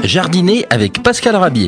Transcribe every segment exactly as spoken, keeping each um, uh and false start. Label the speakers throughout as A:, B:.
A: Jardiner avec Pascal Rabier.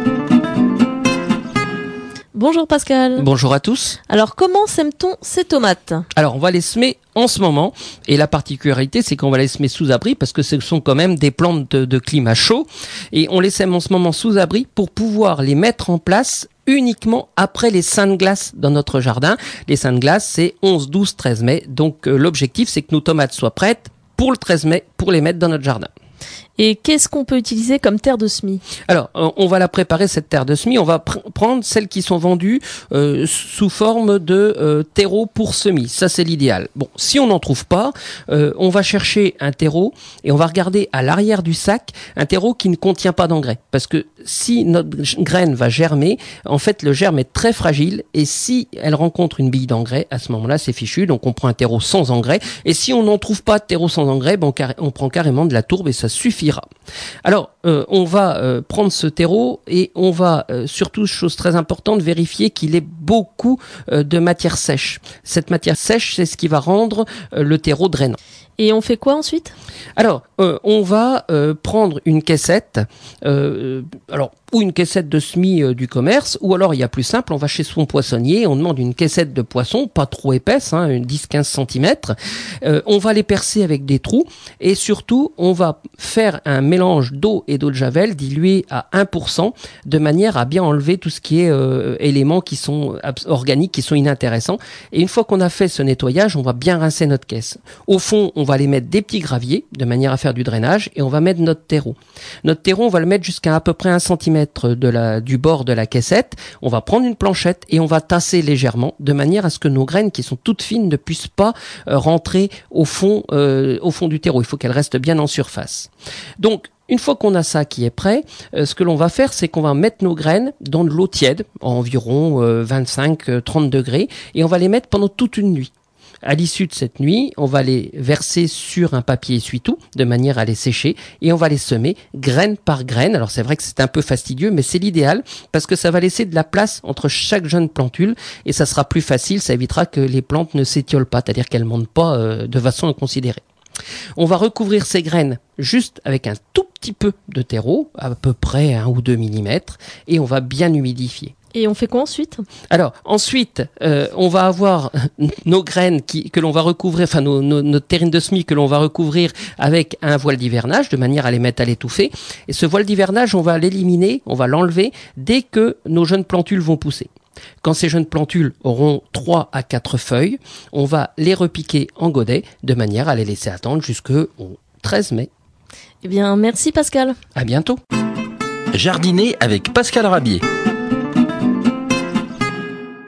B: Bonjour Pascal.
C: Bonjour à tous.
B: Alors comment sème-t-on ces tomates ?
C: Alors on va les semer en ce moment et la particularité c'est qu'on va les semer sous abri parce que ce sont quand même des plantes de, de climat chaud et on les sème en ce moment sous abri pour pouvoir les mettre en place uniquement après les seins de glace dans notre jardin. Les seins de glace c'est onze, douze, treize mai, donc euh, l'objectif c'est que nos tomates soient prêtes pour le treize mai pour les mettre dans notre jardin.
B: Et qu'est-ce qu'on peut utiliser comme terre de semis ?
C: Alors, on va la préparer, cette terre de semis. On va pr- prendre celles qui sont vendues euh, sous forme de euh, terreau pour semis. Ça, c'est l'idéal. Bon, si on n'en trouve pas, euh, on va chercher un terreau et on va regarder à l'arrière du sac un terreau qui ne contient pas d'engrais. Parce que si notre graine va germer, en fait, le germe est très fragile et si elle rencontre une bille d'engrais, à ce moment-là, c'est fichu. Donc, on prend un terreau sans engrais. Et si on n'en trouve pas de terreau sans engrais, ben, on, car- on prend carrément de la tourbe et ça suffira. Alors, euh, on va euh, prendre ce terreau et on va euh, surtout, chose très importante, vérifier qu'il ait beaucoup euh, de matière sèche. Cette matière sèche, c'est ce qui va rendre euh, le terreau drainant.
B: Et on fait quoi ensuite ?
C: Alors, euh, on va euh, prendre une caissette, euh, alors ou une caissette de semis euh, du commerce, ou alors il y a plus simple, on va chez son poissonnier, on demande une caissette de poisson, pas trop épaisse, hein, dix à quinze centimètres. Euh, on va les percer avec des trous et surtout, on va faire un mélange d'eau et d'eau de javel dilué à un pour cent de manière à bien enlever tout ce qui est euh, éléments qui sont abs- organiques, qui sont inintéressants. Et une fois qu'on a fait ce nettoyage, on va bien rincer notre caisse. Au fond, on va aller mettre des petits graviers de manière à faire du drainage et on va mettre notre terreau. Notre terreau, on va le mettre jusqu'à à peu près un centimètre de la, du bord de la caissette. On va prendre une planchette et on va tasser légèrement de manière à ce que nos graines qui sont toutes fines ne puissent pas euh, rentrer au fond, euh, au fond du terreau. Il faut qu'elles restent bien en surface. Donc, une fois qu'on a ça qui est prêt, euh, ce que l'on va faire, c'est qu'on va mettre nos graines dans de l'eau tiède, environ euh, vingt-cinq à trente degrés, et on va les mettre pendant toute une nuit. À l'issue de cette nuit, on va les verser sur un papier essuie-tout de manière à les sécher et on va les semer graine par graine. Alors c'est vrai que c'est un peu fastidieux, mais c'est l'idéal parce que ça va laisser de la place entre chaque jeune plantule et ça sera plus facile, ça évitera que les plantes ne s'étiolent pas, c'est-à-dire qu'elles ne montent pas euh, de façon inconsidérée. On va recouvrir ces graines juste avec un tout petit peu de terreau, à peu près un ou deux millimètres, et on va bien humidifier.
B: Et on fait quoi ensuite ?
C: Alors ensuite, euh, on va avoir nos graines qui, que l'on va recouvrir, enfin nos, nos, notre terrine de semis que l'on va recouvrir avec un voile d'hivernage de manière à les mettre à l'étouffer. Et ce voile d'hivernage, on va l'éliminer, on va l'enlever dès que nos jeunes plantules vont pousser. Quand ces jeunes plantules auront trois à quatre feuilles, on va les repiquer en godet de manière à les laisser attendre jusqu'au treize mai.
B: Eh bien, merci Pascal.
C: À bientôt.
A: Jardiner avec Pascal Rabier.